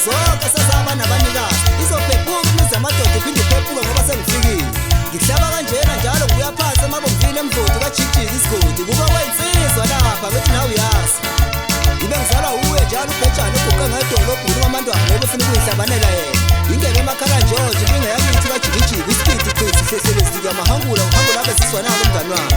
zonke sesaba nabanikazi izophephuka imizi yamadoda iphinde iphephuke ngoba sengifikile ngihlaba kanjena njalo ngibuya phansi emabomvini emvodi kajijika isigodi kuba kweyinsizwa lapha bethi nawe uyazi ngibe ngizalwa uwe njalo ubhejane uguqe ngedolobhuni kwamantwana ngoba ufuna ukuyihlabanela yena ingebe emakhala njonje ibingeyakithi kajikijika isikidi qithi hlehlele zika mahangula uhangula abesizwa nalo mngani wami